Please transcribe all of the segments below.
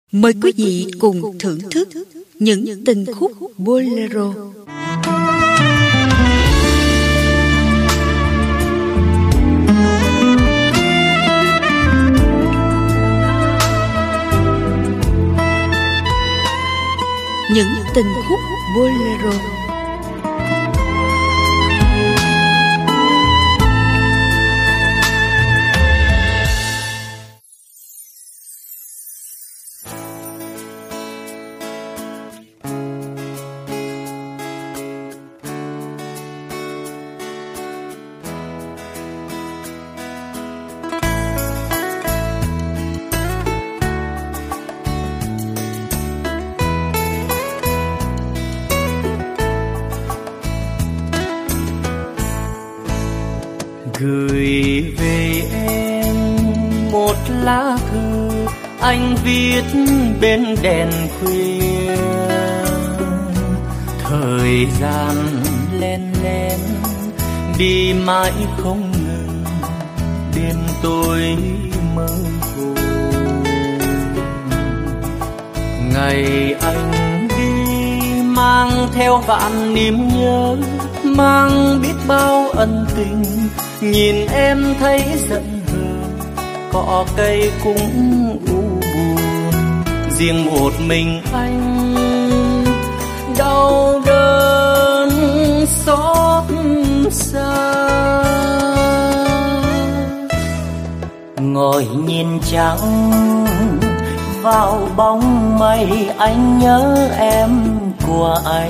Mời quý vị cùng thưởng thức những tình khúc bolero. Những tình khúc bolero. Gửi về em một lá thư anh viết bên đèn khuya. Thời gian len lén đi mãi không ngừng, đêm tối mơ hồ. Ngày anh đi mang theo vạn niềm nhớ, mang biết bao ân tình. Nhìn em thấy giận hờn, cỏ cây cũng u buồn. Riêng một mình anh đau đớn xót xa. Ngồi nhìn trắng vào bóng mây, anh nhớ em của anh.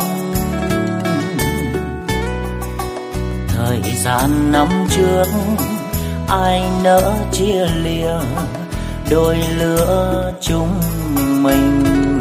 Thời gian năm trước ai nỡ chia lìa, đôi lứa chúng mình.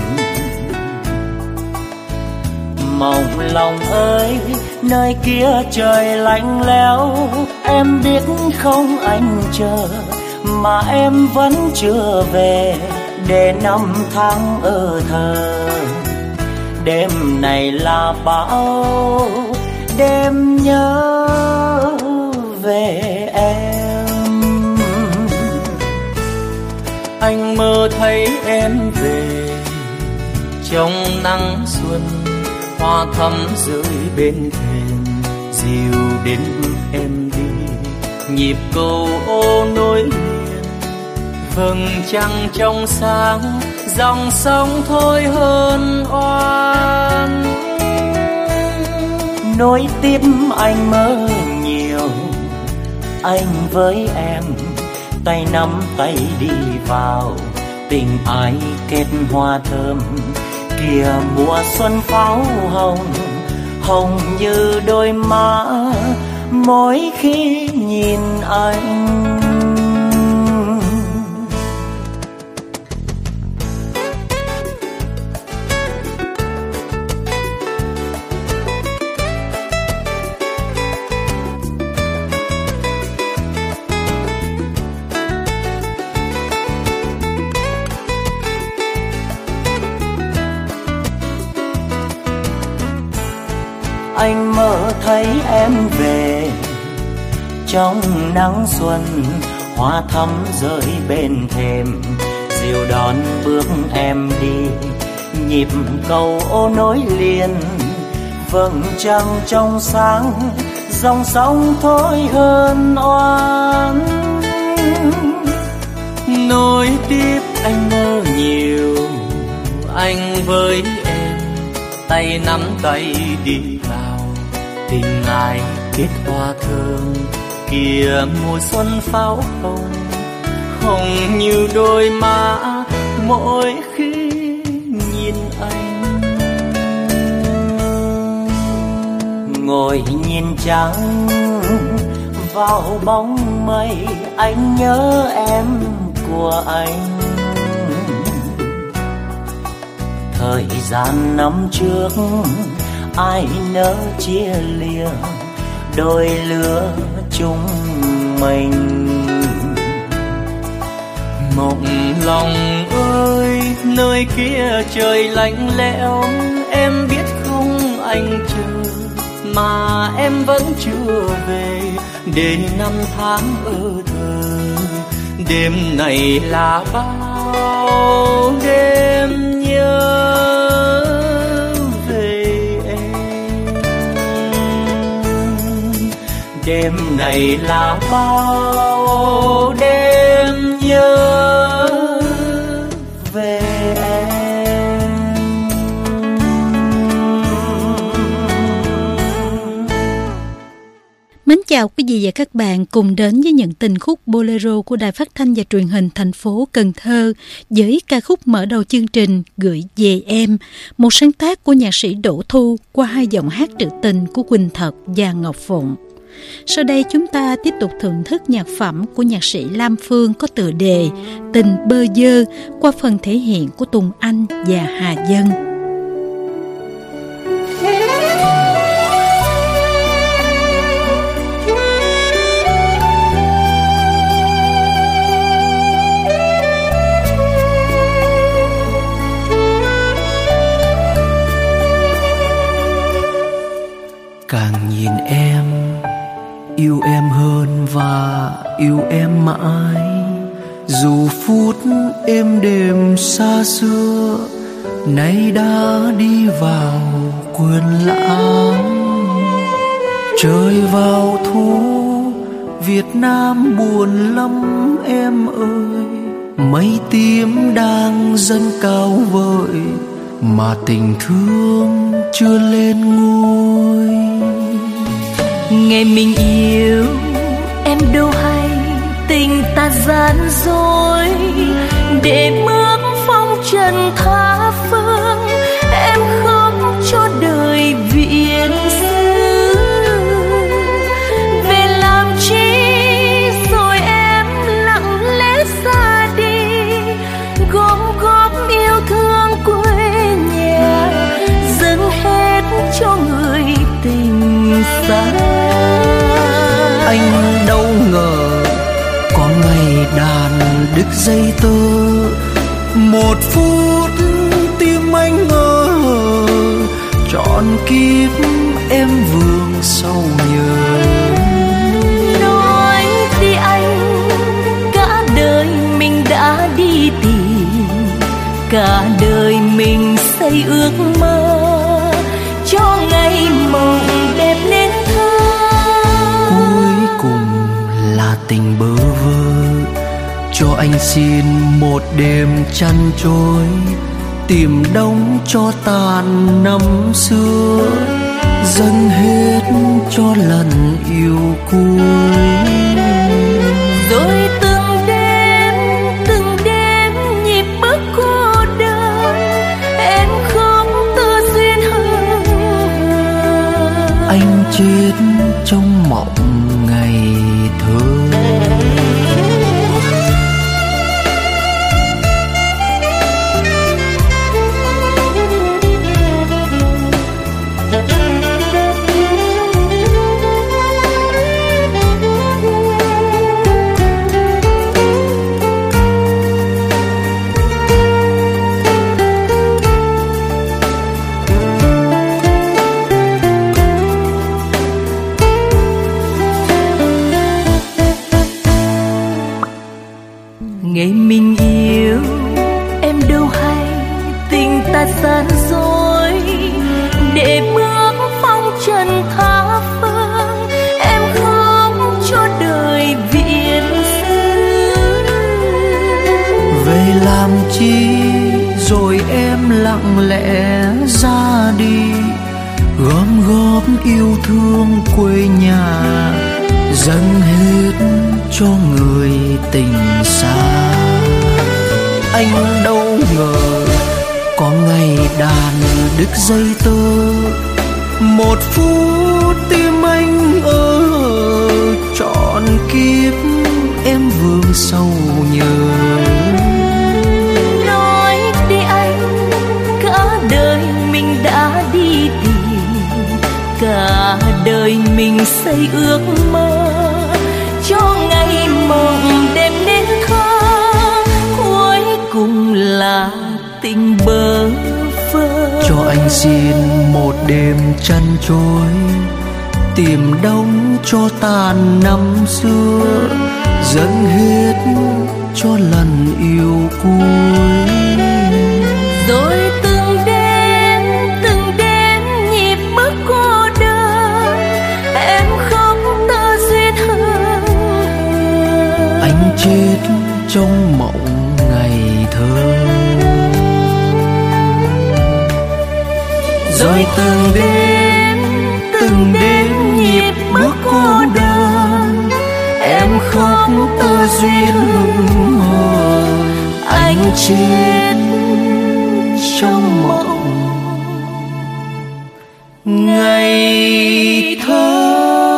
Mộng lòng ơi, nơi kia trời lạnh lẽo, em biết không anh chờ mà em vẫn chưa về, để năm tháng ở thờ. Đêm này là bão, đêm nhớ về em. Anh mơ thấy em về trong nắng xuân, hoa thắm rơi bên thềm, dìu đến bước em đi, nhịp cầu ô nối liền. Vầng trăng trong sáng, dòng sông thôi hơn oan. Nối tiếp anh mơ nhiều, anh với em tay nắm tay đi vào. Tình ai kết hoa thơm, kìa mùa xuân pháo hồng, hồng như đôi má mỗi khi nhìn anh. Anh mơ thấy em về trong nắng xuân, hoa thắm rơi bên thềm, dìu đón bước em đi, nhịp cầu ô nối liền. Vầng trăng trong sáng, dòng sông thôi hơn oan. Nối tiếp anh mơ nhiều, anh với em tay nắm tay đi vào. Tình ai kết hoa thơm, kìa mùa xuân pháo hồng, hồng như đôi má mỗi khi nhìn anh. Ngồi nhìn trắng vào bóng mây, anh nhớ em của anh. Thời gian năm trước ai nỡ chia lìa, đôi lứa chúng mình. Mộng lòng ơi, nơi kia trời lạnh lẽo, em biết không anh chờ mà em vẫn chưa về, để năm tháng ở thờ. Đêm này là bao đêm này là bao đêm nhớ về em. Mến chào quý vị và các bạn cùng đến với những tình khúc bolero của Đài Phát thanh và Truyền hình thành phố Cần Thơ với ca khúc mở đầu chương trình Gửi về em, một sáng tác của nhạc sĩ Đỗ Thu qua hai giọng hát trữ tình của Quỳnh Thật và Ngọc Phụng. Sau đây chúng ta tiếp tục thưởng thức nhạc phẩm của nhạc sĩ Lam Phương có tựa đề Tình Bơ Vơ qua phần thể hiện của Tùng Anh và Hà Dân. Càng nhìn em, yêu em hơn và yêu em mãi. Dù phút êm đềm xa xưa, nay đã đi vào quên lãng. Trời vào thu, Việt Nam buồn lắm em ơi. Mây tím đang dâng cao vời, mà tình thương chưa lên ngôi. Ngày mình yêu em đâu hay tình ta gian dối, để bước phong trần tha phương em không cho đời viện xứ. Về làm chi rồi em lặng lẽ ra đi, gom góp yêu thương quê nhà, dâng hết cho người tình xa. Anh đâu ngờ có ngày đàn đứt dây tơ, một phút tim anh ngỡ trọn kiếp em vương sau nhớ. Nói đi anh, cả đời mình đã đi tìm, cả đời mình xây ước mơ cho ngày mộng đẹp nên thơ. Cuối cùng là tình bơ vơ, cho anh xin một đêm chăn trôi, tìm đông cho tàn năm xưa, dâng hết cho lần yêu cuối. Rồi từng đêm nhịp bước cô đơn, em không tự duyên hơn. Anh chết trong mộng ngày thơ. Ngày mình yêu em đâu hay tình ta gian dối, để bước phong trần tha phương em không cho đời viện xứ. Về làm chi rồi em lặng lẽ ra đi, gom góp yêu thương quê nhà, dâng hết cho người tình xa. Anh đâu ngờ có ngày đàn đứt dây tơ, một phút tim anh trọn kiếp em vương sâu nhớ. Nói đi anh, cả đời mình đã đi tìm, cả đời mình xây ước mơ cho ngày mộng đẹp nên thơ. Cuối cùng là tình bơ vơ, cho anh xin một đêm chăn trôi, tìm đông cho tàn năm xưa, dâng hết cho lần yêu cuối. Rồi từng đêm nhịp bước cô đơn, em không tự duyên hơn. Rồi từng đêm nhịp bước cô đơn, em khóc tơ duyên hững hờ, anh chết trong mộng ngày thơ.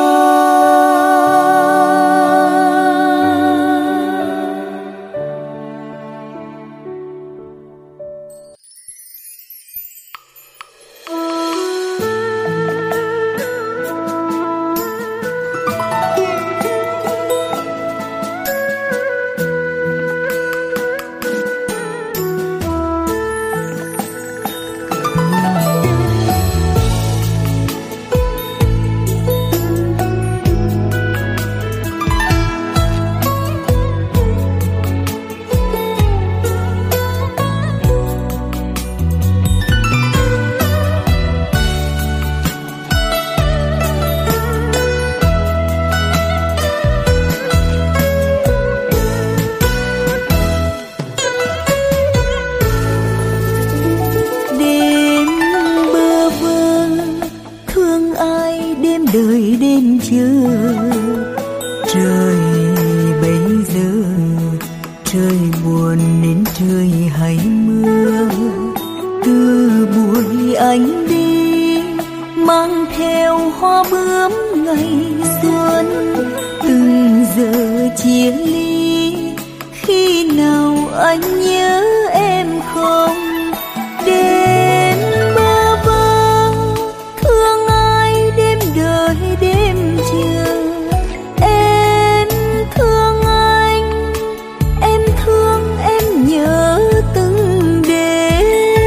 đời đêm chưa trời bây giờ trời buồn nên trời hay mưa. Từ buổi anh đi mang theo hoa bướm ngày xuân, từng giờ chia ly khi nào anh nhớ em không? Đêm bơ vơ thương ai đêm đời đêm chờ, em thương anh, em thương em nhớ từng đêm.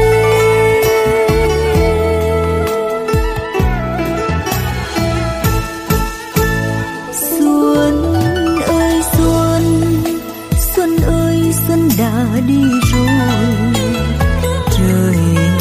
Xuân ơi xuân, xuân ơi xuân đã đi rồi, trời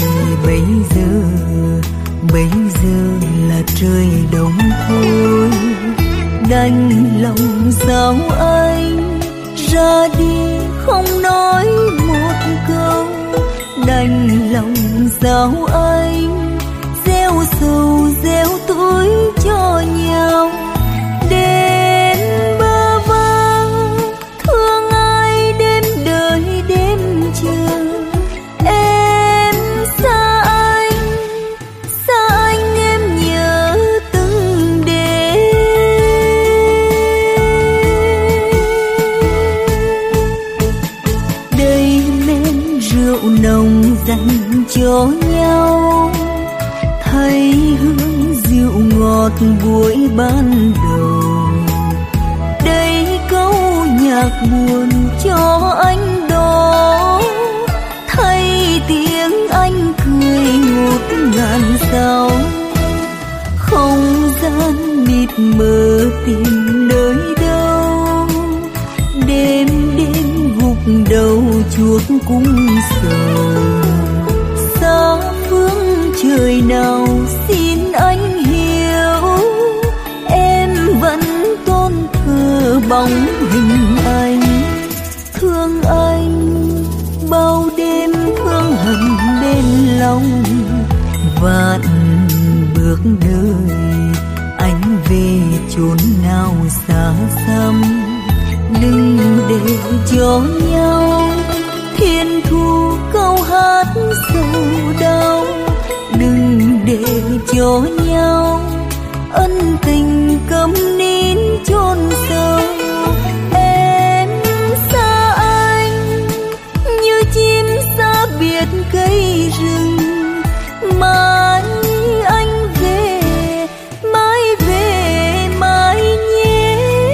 bây giờ là trời đông thôi. Đành lòng sao anh ra đi không nói một câu, đành lòng sao anh gieo sầu gieo tuổi cho nhau. Đêm bơ vơ thương ai đêm đời đêm chờ, em xa anh em nhớ từng đêm. Đây men rượu nồng dành cho nhau, thấy hương rượu ngọt buổi ban đầu. Đây câu nhạc buồn cho anh đó, thấy tiếng anh cười ngút ngàn sao. Không gian mịt mờ tìm nơi đâu, đêm đêm gục đầu chuốc cung sầu. Xa phương trời nào xin anh hiểu, em vẫn tôn thờ bóng hình anh. Thương anh bao đêm thương hận bên lòng, vạn bước đời anh về chốn nào xa xăm. Đừng để cho nhau thiên thu câu hát sầu đau, đừng để cho nhau ân tình câm nín chôn sâu. Em xa anh như chim xa biệt cây rừng, mãi anh về mãi về mãi nhé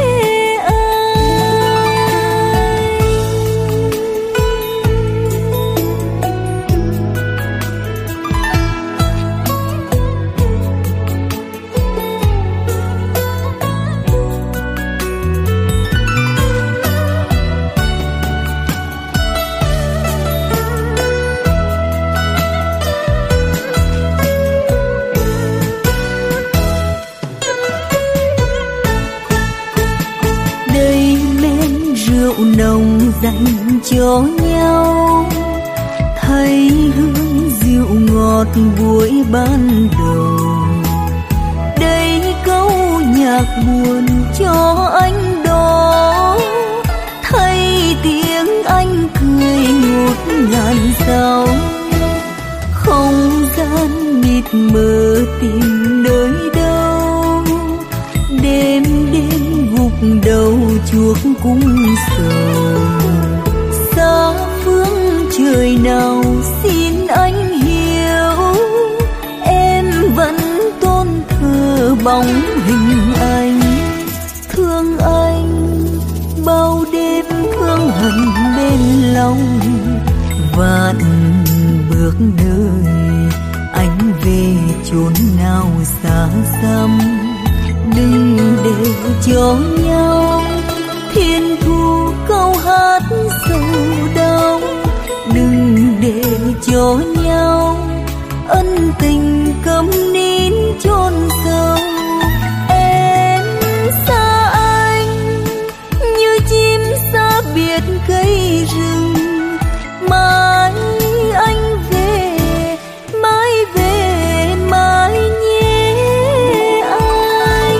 nồng dành cho nhau, thấy hương rượu ngọt một buổi ban đầu. Đây câu nhạc buồn cho anh đó, thấy tiếng anh cười ngút ngàn sao. Không gian mịt mờ tìm nơi đâu, đêm đêm gục đầu chuốc cung sầu. Xa phương trời nào xin anh hiểu, em vẫn tôn thờ bóng hình anh. Thương anh bao đêm thương hận bên lòng, vạn bước đời anh về chốn nào xa xăm. Đừng để cho nhau thiên thu câu hát sầu đau, đừng để cho nhau ân tình câm nín chôn sâu. Em xa anh như chim xa biệt cây rừng, mãi anh về, mãi về, mãi nhé anh.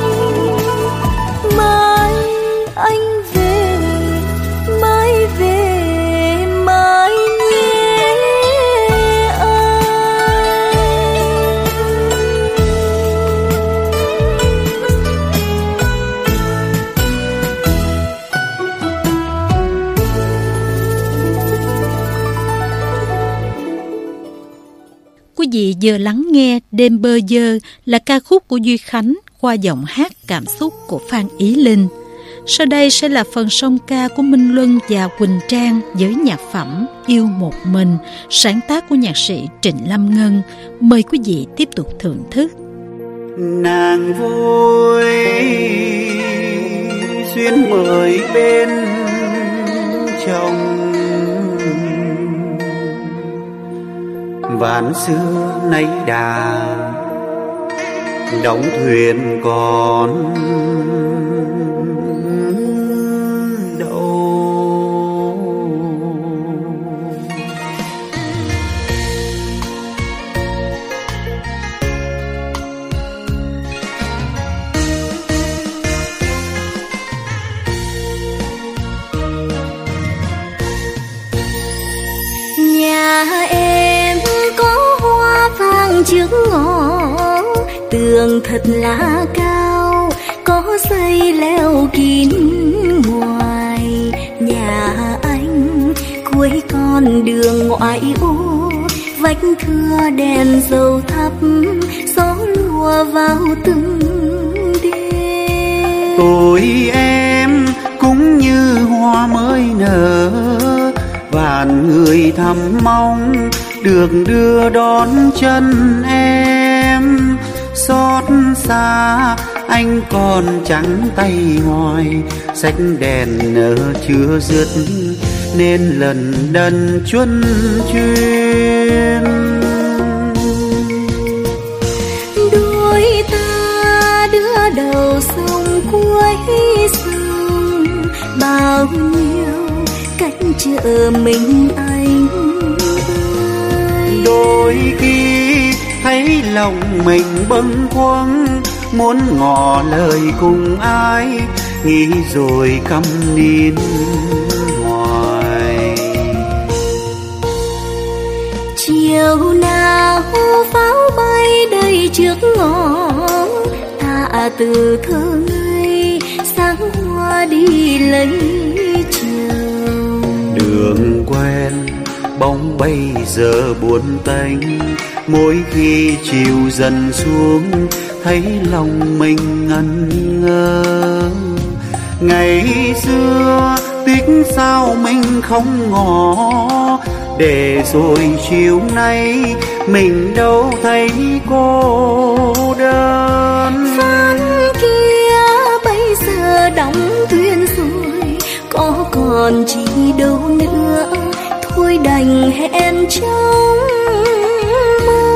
Mãi anh về, mãi về, mãi nhé anh. Quý vị vừa lắng nghe Đêm Bơ Vơ là ca khúc của Duy Khánh qua giọng hát cảm xúc của Phan Ý Linh. Sau đây sẽ là phần song ca của Minh Luân và Quỳnh Trang với nhạc phẩm Yêu Một Mình, sáng tác của nhạc sĩ Trịnh Lâm Ngân. Mời quý vị tiếp tục thưởng thức. Nàng vui duyên mời bên chồng, ván xưa nay đà đóng thuyền còn đâu. Nhà em có hoa vàng trước ngõ, tường thật là cao, có xây leo kín ngoài. Nhà anh cuối con đường ngoại ô, vách thưa đèn dầu thắp, gió lùa vào từng đêm. Tôi em cũng như hoa mới nở, vạn người thầm mong được đưa đón chân em. Xót xa anh còn trắng tay ngoài, sách đèn nở chưa dứt nên lần đần chuân chuyên. Đôi ta đưa đầu sông cuối sông, bao nhiêu cách chờ mình anh ơi. Đôi khi thấy lòng mình bâng khuâng, muốn ngỏ lời cùng ai, nghĩ rồi câm nín hoài. Chiều nào pháo bay đầy trước ngõ, ta từ thơ ngây sáng hoa đi lấy chiều. Đường quen bóng bây giờ buồn tênh, mỗi khi chiều dần xuống thấy lòng mình ngẩn ngơ. Ngày xưa tiếc sao mình không ngỏ, để rồi chiều nay mình đâu thấy cô đơn. Phan kia bây giờ đóng thuyền rồi, có còn chi đâu nữa, thôi đành hẹn trong mơ.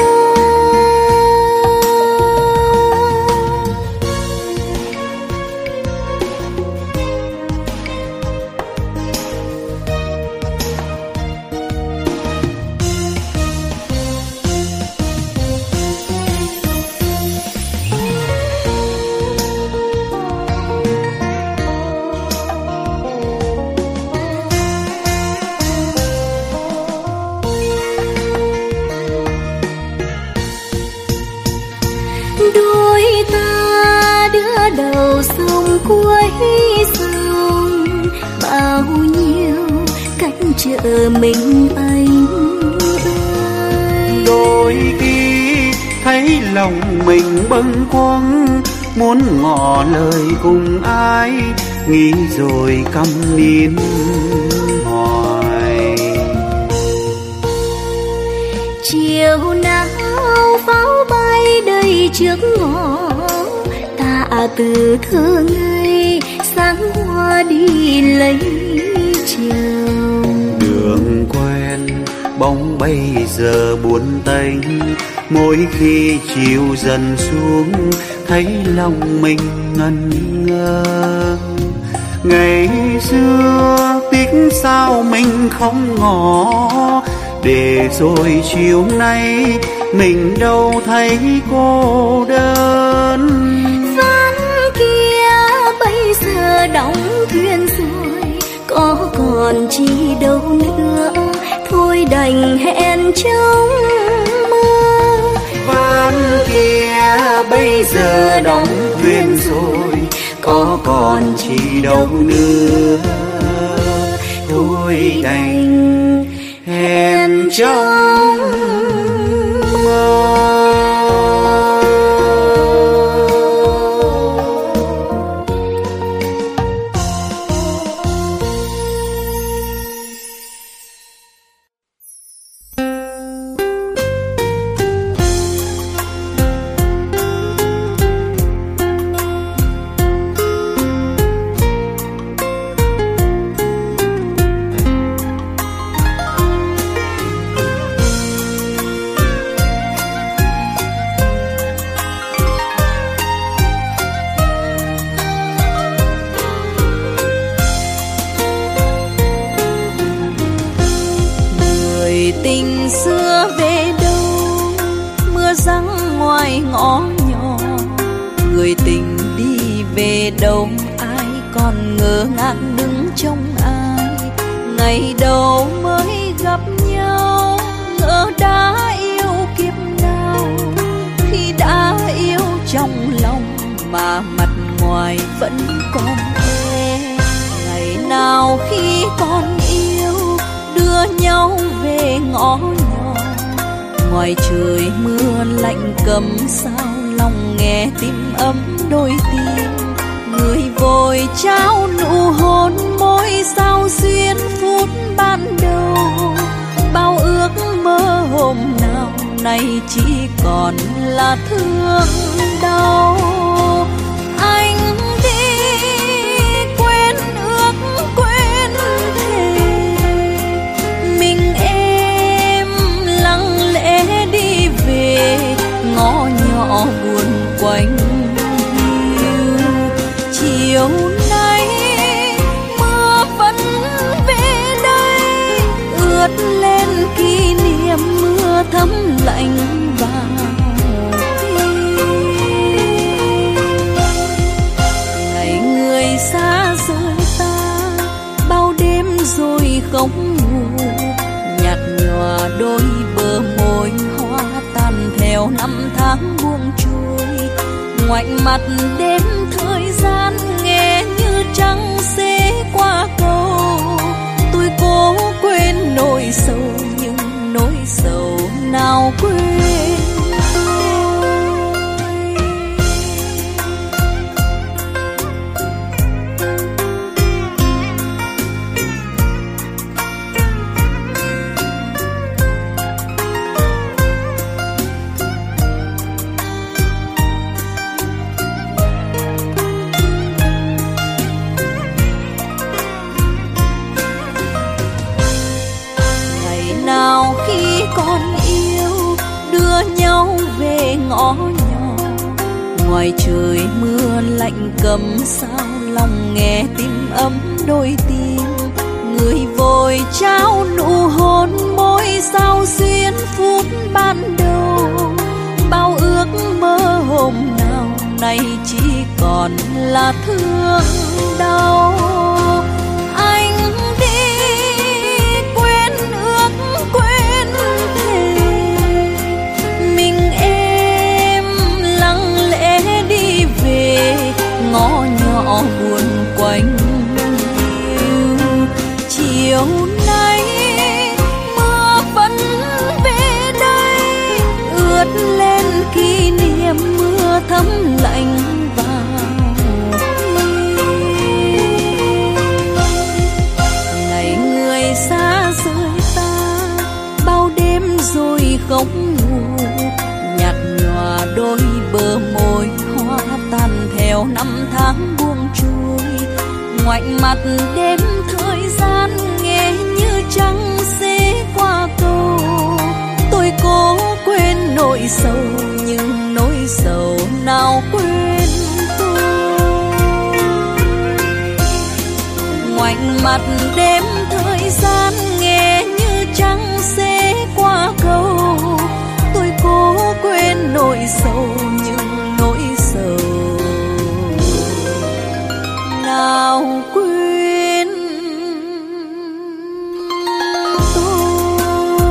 sông, bao nhiêu cách chờ mình anh ơi. Đôi khi thấy lòng mình bâng khuâng, muốn ngỏ lời cùng ai, nghĩ rồi câm nín hoài. Chiều nào pháo bay đầy trước ngõ, ta từ thơ ngây sáng hoa đi lấy chồng. Đường quen bóng bây giờ buồn tênh, mỗi khi chiều dần xuống thấy lòng mình ngẩn ngơ. Ngày xưa tiếc sao mình không ngỏ, để rồi chiều nay mình đâu thấy cô đơn. Ván kia bây giờ đóng thuyền rồi, có còn chi đâu nữa, thôi đành hẹn trong mơ. Ván kia bây giờ đóng thuyền rồi, có còn chi đâu nữa, thôi đành hẹn trong mơ. Tình xưa về đâu, mưa giăng ngoài ngõ nhỏ. Người tình đi về đâu, ai còn ngơ ngác đứng trông ai. Ngày đầu mới gặp nhau, ngỡ đã yêu kiếp nào. Khi đã yêu trong lòng mà mặt ngoài vẫn còn e. Ngày nào khi còn yêu, đưa nhau về ngõ nhỏ. Ngoài trời mưa lạnh cấm sao lòng nghe tim ấm đôi tim. Người vội trao nụ hôn môi sao duyên phút ban đầu. Bao ước mơ hôm nào nay chỉ còn là thương đau. Anh đi quên ước quên thề, mình em lặng lẽ đi về ngõ nhỏ buồn quanh hiu. Chiều nay mưa vẫn về đây, ướt lên kỷ niệm mưa thấm lạnh vào tim. Ngày người xa rời ta, bao đêm rồi không ngủ. Nhạt nhòa đôi bờ môi hoa tan theo năm tháng buông trôi. Ngoảnh mặt đêm thời gian nghe như trăng xế qua cầu. Tôi cố quên nỗi sầu nhưng nỗi sầu nào quên tôi. Nào khi còn yêu, đưa nhau về ngõ nhỏ. Ngoài trời mưa lạnh cấm sao lòng nghe tim ấm đôi tim. Người vội trao nụ hôn môi sao duyên phút ban đầu. Bao ước mơ hôm nào nay chỉ còn là thương đau. Ngõ nhỏ buồn ấm lạnh vào ngày người xa rời ta, bao đêm rồi không ngủ, nhạt nhòa đôi bờ môi hoa tan theo năm tháng buông trôi. Ngoảnh mặt đêm thời gian nghe như trăng xé qua cầu, tôi cố quên nỗi sầu nhưng nỗi sầu nào quên tôi. Ngoảnh mặt đêm thời gian nghe như trăng xé qua cầu, tôi cố quên nỗi sầu nhưng nỗi sầu nào quên tôi.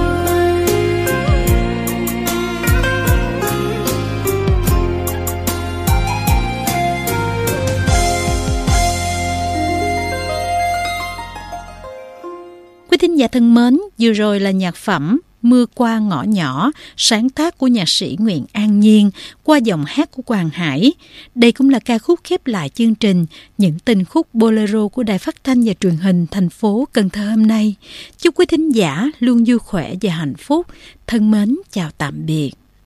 Quý thính giả thân mến, vừa rồi là nhạc phẩm Mưa qua ngõ nhỏ, sáng tác của nhạc sĩ Nguyễn An Nhiên qua giọng hát của Quang Hải. Đây cũng là ca khúc khép lại chương trình Những tình khúc bolero của Đài Phát thanh và Truyền hình thành phố Cần Thơ hôm nay. Chúc quý thính giả luôn vui khỏe và hạnh phúc. Thân mến chào tạm biệt.